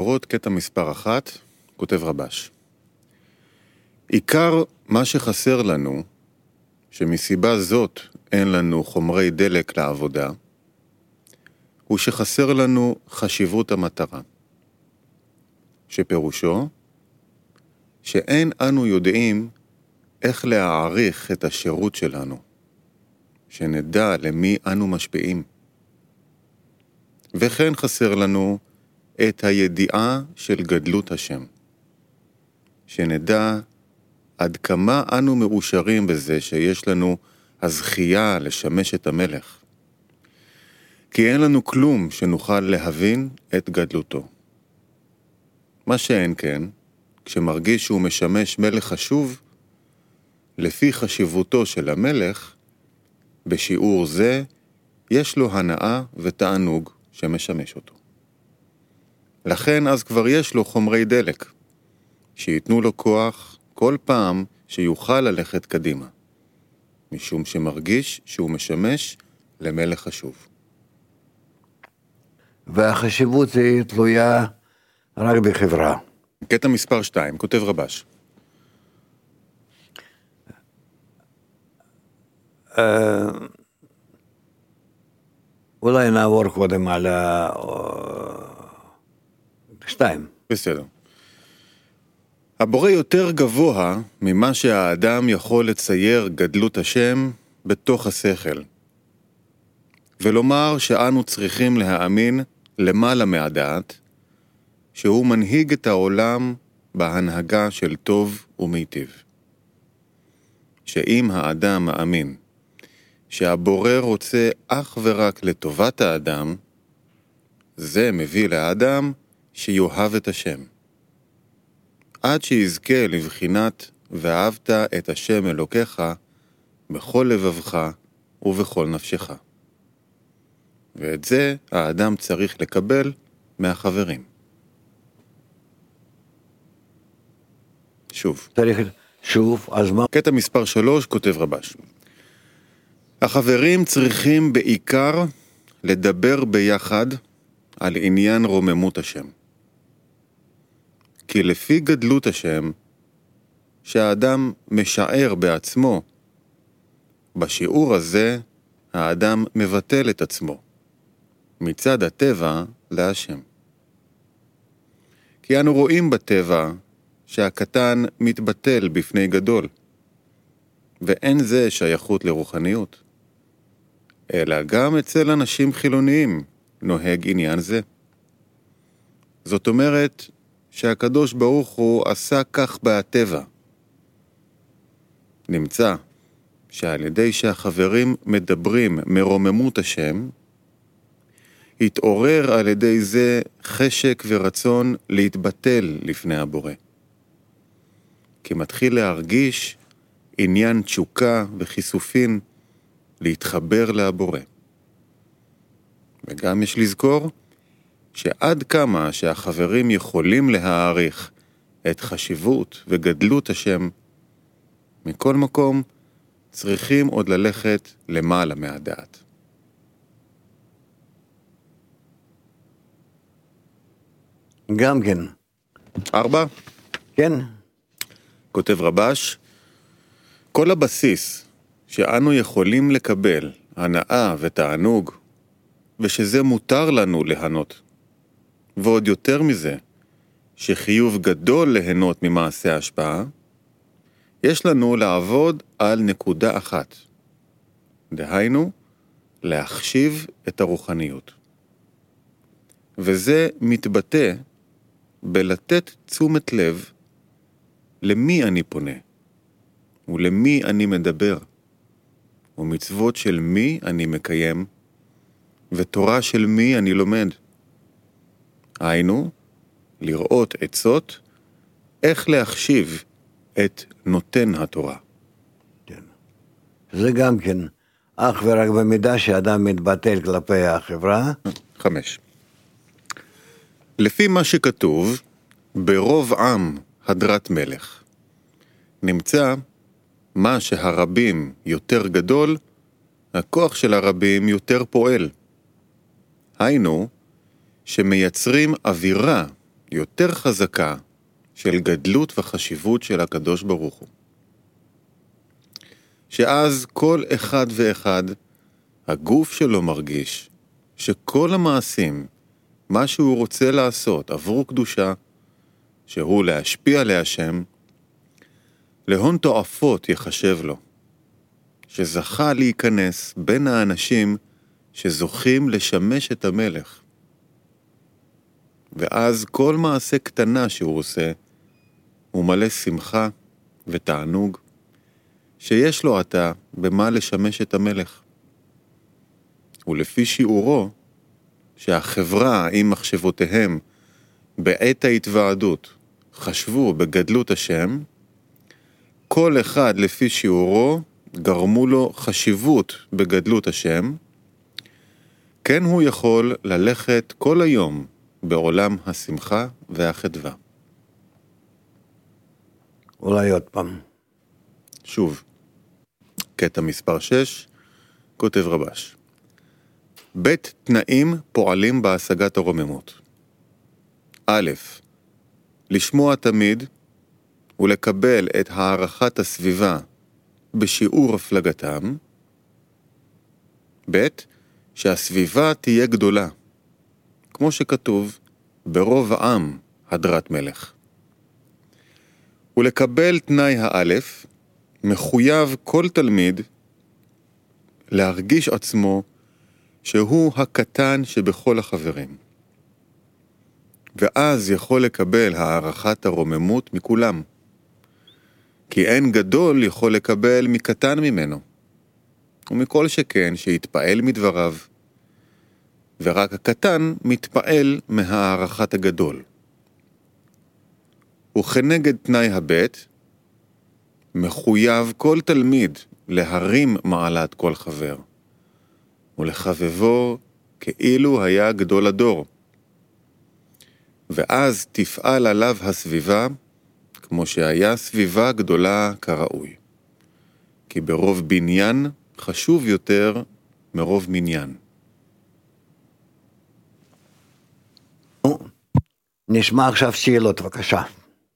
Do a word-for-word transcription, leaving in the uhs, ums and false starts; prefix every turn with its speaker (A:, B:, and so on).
A: בשורות, קטע מספר אחת, כותב רבש. עיקר מה שחסר לנו, שמסיבה זאת אין לנו חומרי דלק לעבודה, הוא שחסר לנו חשיבות המטרה. שפירושו, שאין אנו יודעים איך להעריך את השירות שלנו, שנדע למי אנו משפיעים. וכן חסר לנו את הידיעה של גדלות השם, שנדע עד כמה אנו מאושרים בזה שיש לנו הזכייה לשמש את המלך, כי אין לנו כלום שנוכל להבין את גדלותו. מה שאין כן, כשמרגיש שהוא משמש מלך חשוב, לפי חשיבותו של המלך, בשיעור זה יש לו הנאה ותענוג שמשמש אותו. לכן אז כבר יש לו חומרי דלק, שיתנו לו כוח כל פעם שיוכל ללכת קדימה, משום שמרגיש שהוא משמש למלך חשוב.
B: והחשיבות היא תלויה רק בחברה.
A: קטע מספר שתיים, כותב רבש.
B: אולי נעבור קודם על שתיים.
A: בסדר. הבורא יותר גבוה ממה שהאדם יכול לצייר גדלות השם בתוך השכל. ולומר שאנו צריכים להאמין למעלה מהדעת, שהוא מנהיג את העולם בהנהגה של טוב ומיטיב. שאם האדם מאמין שהבורא רוצה אך ורק לטובת האדם, זה מביא לאדם שיאהב את השם. עד שיזכה לבחינת ואהבת את השם אלוקיך בכל לבבך ובכל נפשך. ואת זה האדם צריך לקבל מהחברים. שוב.
B: צריך שוב, אז מה?
A: קטע מספר שלוש, כותב רבש. החברים צריכים בעיקר לדבר ביחד על עניין רוממות השם. כי לפי גדלות השם, שהאדם משער בעצמו, בשיעור הזה האדם מבטל את עצמו, מצד הטבע להשם. כי אנו רואים בטבע שהקטן מתבטל בפני גדול, ואין זה שייכות לרוחניות, אלא גם אצל אנשים חילוניים נוהג עניין זה. זאת אומרת שהקדוש ברוך הוא עשה כך בטבע. נמצא שעל ידי שהחברים מדברים מרוממות השם, התעורר על ידי זה חשק ורצון להתבטל לפני הבורא. כי מתחיל להרגיש עניין תשוקה וחיסופין להתחבר להבורא. וגם יש לזכור שעד כמה שהחברים יכולים להעריך את חשיבות וגדלות השם, מכל מקום צריכים עוד ללכת למעלה מהדעת.
B: גם כן.
A: ארבע?
B: כן.
A: כותב רבש, כל הבסיס שאנו יכולים לקבל הנאה ותענוג, ושזה מותר לנו ליהנות, ועוד יותר מזה, שחיוב גדול ליהנות ממעשה ההשפעה, יש לנו לעבוד על נקודה אחת. דהיינו, להחשיב את הרוחניות. וזה מתבטא בלתת תשומת לב למי אני פונה, ולמי אני מדבר, ומצוות של מי אני מקיים, ותורה של מי אני לומד. היינו, לראות עצות, איך להחשיב את נותן התורה.
B: כן. זה גם כן, אך ורק במידה שאדם מתבטל כלפי החברה.
A: חמש. לפי מה שכתוב, ברוב עם הדרת מלך. נמצא מה שהרבים יותר גדול, הכוח של הרבים יותר פועל. היינו, שמייצרים אווירה יותר חזקה של גדלות וחשיבות של הקדוש ברוך הוא. שאז כל אחד ואחד, הגוף שלו מרגיש שכל המעשים, מה שהוא רוצה לעשות עבור קדושה, שהוא להשפיע להשם, להון תועפות יחשב לו, שזכה להיכנס בין האנשים שזוכים לשמש את המלך. ואז כל מעשה קטנה שהוא עושה, הוא מלא שמחה ותענוג, שיש לו עתה במה לשמש את המלך. ולפי שיעורו, שהחברה עם מחשבותיהם בעת ההתוועדות חשבו בגדלות השם, כל אחד לפי שיעורו גרמו לו חשיבות בגדלות השם, כן הוא יכול ללכת כל היום בעולם השמחה והחדווה.
B: אולי עוד פעם.
A: שוב, קטע מספר שש, כותב רבש. בית תנאים פועלים בהשגת הרוממות. א', לשמוע תמיד ולקבל את הערכת הסביבה בשיעור הפלגתם. ב', שהסביבה תהיה גדולה, כמו שכתוב, ברוב העם הדרת מלך. ולקבל תנאי האלף, מחויב כל תלמיד להרגיש עצמו שהוא הקטן שבכל החברים. ואז יכול לקבל הערכת הרוממות מכולם. כי אין גדול יכול לקבל מקטן ממנו. ומכל שכן שיתפעל מדבריו. ורק הקטן מתפעל מהערכת הגדול. וכנגד תנאי הבית, מחויב כל תלמיד להרים מעלת כל חבר, ולחבבו כאילו היה גדול הדור. ואז תפעל עליו הסביבה, כמו שהיה סביבה גדולה כראוי. כי ברוב בניין חשוב יותר מרוב מניין.
B: נשמע עכשיו שאלות, בבקשה.